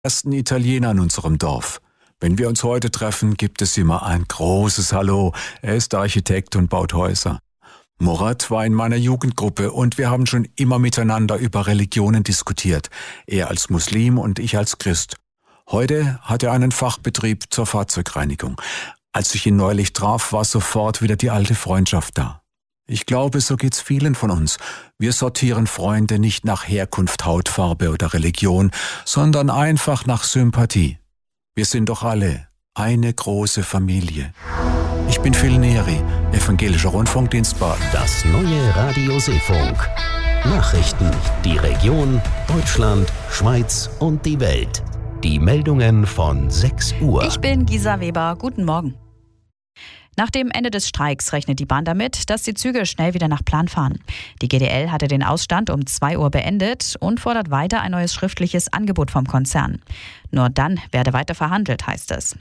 ersten Italiener in unserem Dorf. Wenn wir uns heute treffen, gibt es immer ein großes Hallo. Er ist Architekt und baut Häuser. Murat war in meiner Jugendgruppe und wir haben schon immer miteinander über Religionen diskutiert. Er als Muslim und ich als Christ. Heute hat er einen Fachbetrieb zur Fahrzeugreinigung. Als ich ihn neulich traf, war sofort wieder die alte Freundschaft da. Ich glaube, so geht's vielen von uns. Wir sortieren Freunde nicht nach Herkunft, Hautfarbe oder Religion, sondern einfach nach Sympathie. Wir sind doch alle eine große Familie. Ich bin Phil Neri, Evangelischer Rundfunkdienst Baden. Das neue Radio Seefunk. Nachrichten, die Region, Deutschland, Schweiz und die Welt. Die Meldungen von 6 Uhr. Ich bin Gisa Weber. Guten Morgen. Nach dem Ende des Streiks rechnet die Bahn damit, dass die Züge schnell wieder nach Plan fahren. Die GDL hatte den Ausstand um 2 Uhr beendet und fordert weiter ein neues schriftliches Angebot vom Konzern. Nur dann werde weiter verhandelt, heißt es.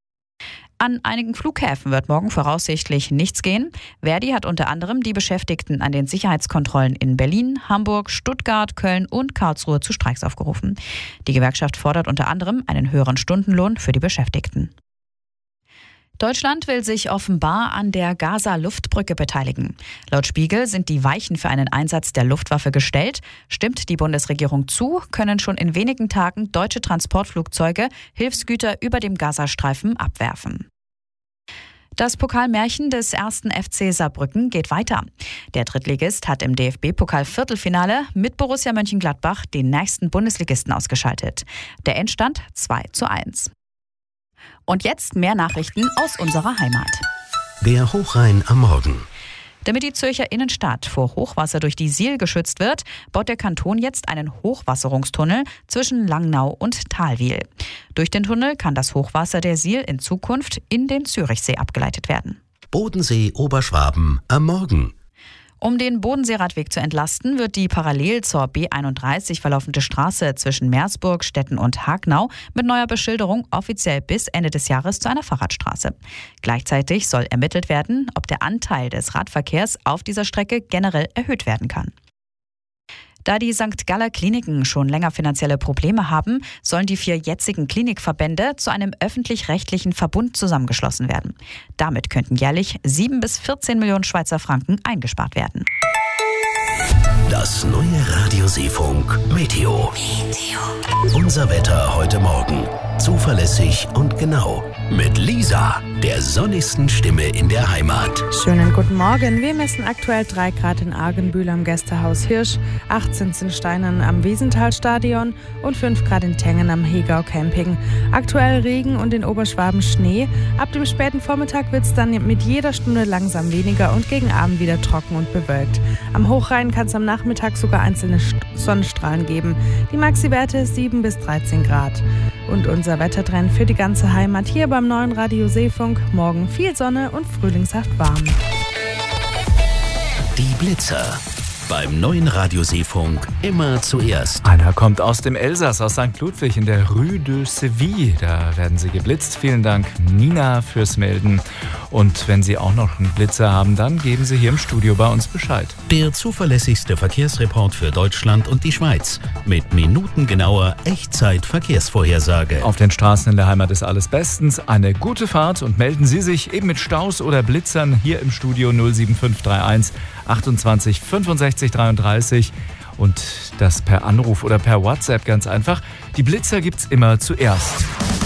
An einigen Flughäfen wird morgen voraussichtlich nichts gehen. Verdi hat unter anderem die Beschäftigten an den Sicherheitskontrollen in Berlin, Hamburg, Stuttgart, Köln und Karlsruhe zu Streiks aufgerufen. Die Gewerkschaft fordert unter anderem einen höheren Stundenlohn für die Beschäftigten. Deutschland will sich offenbar an der Gaza-Luftbrücke beteiligen. Laut Spiegel sind die Weichen für einen Einsatz der Luftwaffe gestellt. Stimmt die Bundesregierung zu, können schon in wenigen Tagen deutsche Transportflugzeuge Hilfsgüter über dem Gazastreifen abwerfen. Das Pokalmärchen des 1. FC Saarbrücken geht weiter. Der Drittligist hat im DFB-Pokal-Viertelfinale mit Borussia Mönchengladbach den nächsten Bundesligisten ausgeschaltet. Der Endstand 2:1. Und jetzt mehr Nachrichten aus unserer Heimat. Der Hochrhein am Morgen. Damit die Zürcher Innenstadt vor Hochwasser durch die Sihl geschützt wird, baut der Kanton jetzt einen Hochwasserungstunnel zwischen Langnau und Thalwil. Durch den Tunnel kann das Hochwasser der Sihl in Zukunft in den Zürichsee abgeleitet werden. Bodensee Oberschwaben am Morgen. Um den Bodenseeradweg zu entlasten, wird die parallel zur B31 verlaufende Straße zwischen Meersburg, Stetten und Hagnau mit neuer Beschilderung offiziell bis Ende des Jahres zu einer Fahrradstraße. Gleichzeitig soll ermittelt werden, ob der Anteil des Radverkehrs auf dieser Strecke generell erhöht werden kann. Da die St. Galler Kliniken schon länger finanzielle Probleme haben, sollen die 4 jetzigen Klinikverbände zu einem öffentlich-rechtlichen Verbund zusammengeschlossen werden. Damit könnten jährlich 7 bis 14 Millionen Schweizer Franken eingespart werden. Das neue Radio Seefunk Meteo. Unser Wetter heute Morgen. Zuverlässig und genau. Mit Lisa, der sonnigsten Stimme in der Heimat. Schönen guten Morgen. Wir messen aktuell 3 Grad in Argenbühl am Gästehaus Hirsch, 18 in Steinern am Wiesenthal-Stadion und 5 Grad in Tengen am Hegau Camping. Aktuell Regen und in Oberschwaben Schnee. Ab dem späten Vormittag wird es dann mit jeder Stunde langsam weniger und gegen Abend wieder trocken und bewölkt. Am Hochrhein kann es am Nachmittag sogar einzelne Sonnenstrahlen geben. Die Maxi-Werte 7 bis 13 Grad. Und unser Wettertrend für die ganze Heimat hier beim neuen Radio Seefunk. Morgen viel Sonne und frühlingshaft warm. Die Blitzer. Beim neuen Radio Seefunk immer zuerst. Einer kommt aus dem Elsass, aus St. Ludwig in der Rue de Seville. Da werden Sie geblitzt. Vielen Dank, Nina, fürs Melden. Und wenn Sie auch noch einen Blitzer haben, dann geben Sie hier im Studio bei uns Bescheid. Der zuverlässigste Verkehrsreport für Deutschland und die Schweiz. Mit minutengenauer Echtzeit-Verkehrsvorhersage. Auf den Straßen in der Heimat ist alles bestens. Eine gute Fahrt und melden Sie sich eben mit Staus oder Blitzern hier im Studio 07531 28 65 33 und das per Anruf oder per WhatsApp ganz einfach. Die Blitzer gibt's immer zuerst.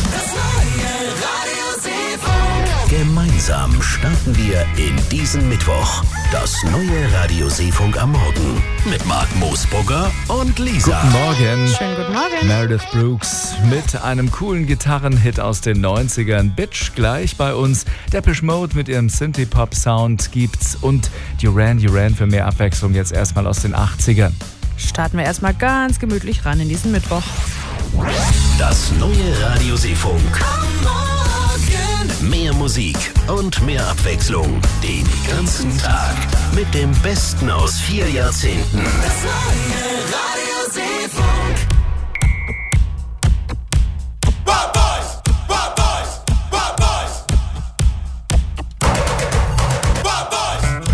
Gemeinsam starten wir in diesen Mittwoch. Das neue Radio Seefunk am Morgen mit Marc Moosbrugger und Lisa. Guten Morgen. Schönen guten Morgen. Meredith Brooks mit einem coolen Gitarrenhit aus den 90ern. Bitch gleich bei uns. Depeche Mode mit ihrem Synthie-Pop-Sound gibt's und Duran Duran für mehr Abwechslung jetzt erstmal aus den 80ern. Starten wir erstmal ganz gemütlich ran in diesen Mittwoch. Das neue Radio Seefunk. Mehr Musik und mehr Abwechslung. Den ganzen Tag. Mit dem Besten aus 4 Jahrzehnten. Das neue Radio Seefunk. Bad Boys! Bad Boys! Bad Boys! Bad Boys!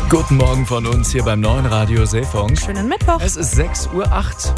Guten Morgen von uns hier beim neuen Radio Seefunk. Schönen Mittwoch. Es ist 6:08 Uhr.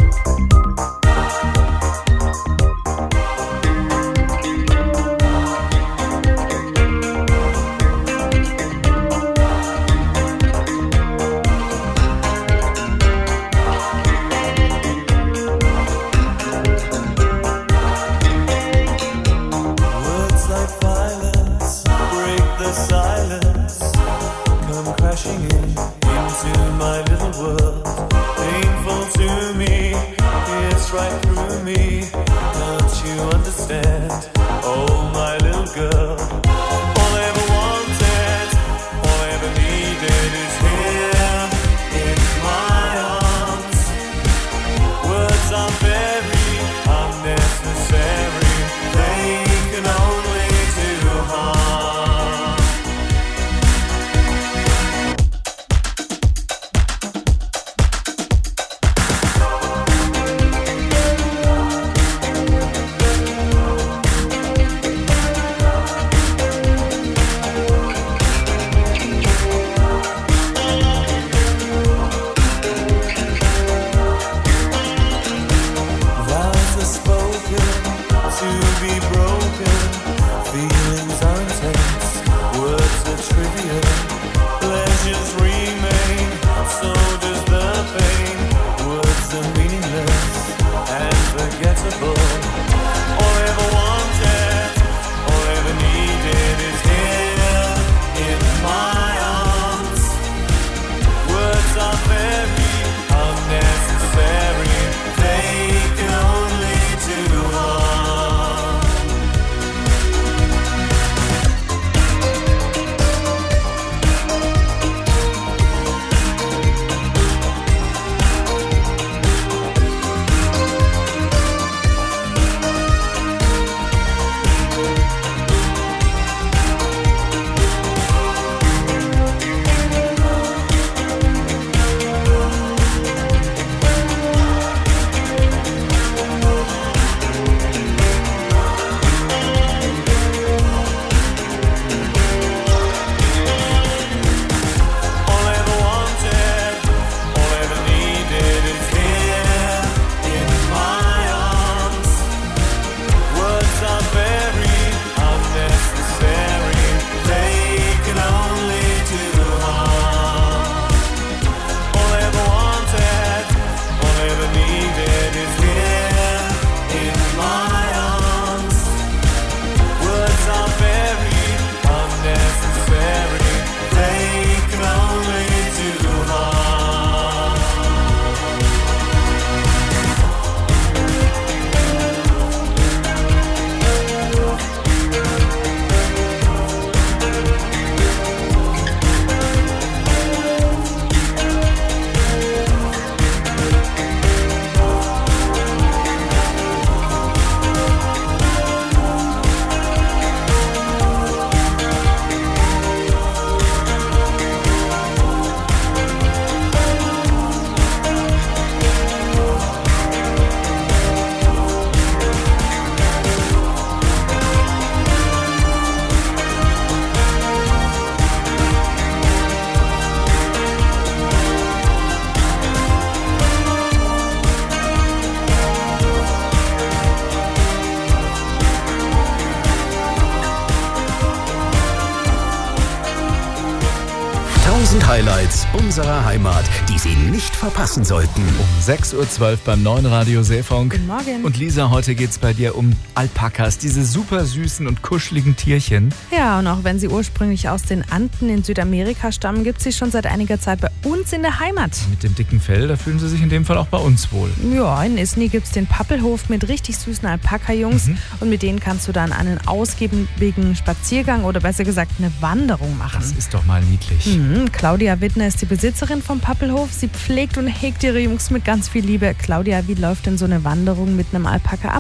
Highlights unserer Heimat, die Sie nicht verpassen sollten. Um 6:12 Uhr beim neuen Radio Seefunk. Guten Morgen. Und Lisa, heute geht's bei dir um Alpakas, diese super süßen und kuscheligen Tierchen. Ja, und auch wenn sie ursprünglich aus den Anden in Südamerika stammen, gibt es sie schon seit einiger Zeit bei uns in der Heimat. Mit dem dicken Fell, da fühlen sie sich in dem Fall auch bei uns wohl. Ja, in Isny gibt es den Pappelhof mit richtig süßen Alpaka-Jungs. Und mit denen kannst du dann einen ausgiebigen Spaziergang oder besser gesagt eine Wanderung machen. Das ist doch mal niedlich. Claudia Wittner ist die Besitzerin vom Pappelhof. Sie pflegt und hegt ihre Jungs mit ganz viel Liebe. Claudia, wie läuft denn so eine Wanderung mit einem Alpaka ab?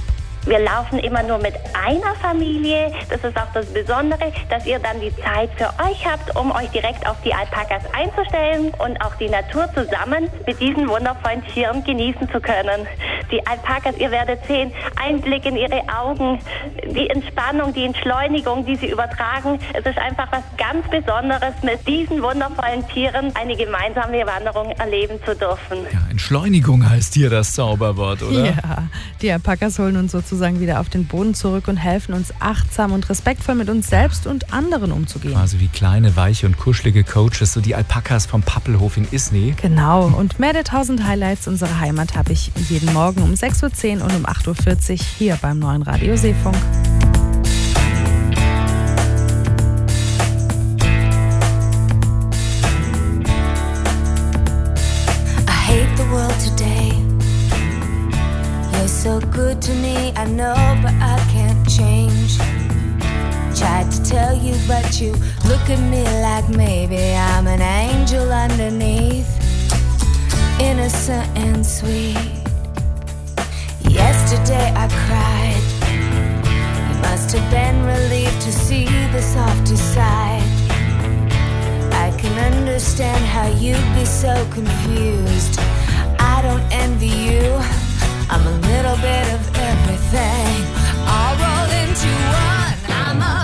Wir laufen immer nur mit einer Familie. Das ist auch das Besondere, dass ihr dann die Zeit für euch habt, um euch direkt auf die Alpakas einzustellen und auch die Natur zusammen mit diesen wundervollen Tieren genießen zu können. Die Alpakas, ihr werdet sehen, Einblick in ihre Augen, die Entspannung, die Entschleunigung, die sie übertragen. Es ist einfach was ganz Besonderes, mit diesen wundervollen Tieren eine gemeinsame Wanderung erleben zu dürfen. Ja, Entschleunigung heißt hier das Zauberwort, oder? Ja, die Alpakas holen uns sozusagen wieder auf den Boden zurück und helfen uns achtsam und respektvoll mit uns selbst und anderen umzugehen. Also wie kleine, weiche und kuschelige Coaches, so die Alpakas vom Pappelhof in Isny. Genau, und mehr der 1000 Highlights unserer Heimat habe ich jeden Morgen um 6.10 Uhr und um 8.40 Uhr hier beim neuen Radio Seefunk. So good to me, I know, but I can't change. Tried to tell you, but you look at me like maybe I'm an angel underneath, innocent and sweet. Yesterday I cried. You must have been relieved to see the softer side. I can understand how you'd be so confused. I don't envy you. I'm a little bit of everything, all rolled into one. I'm a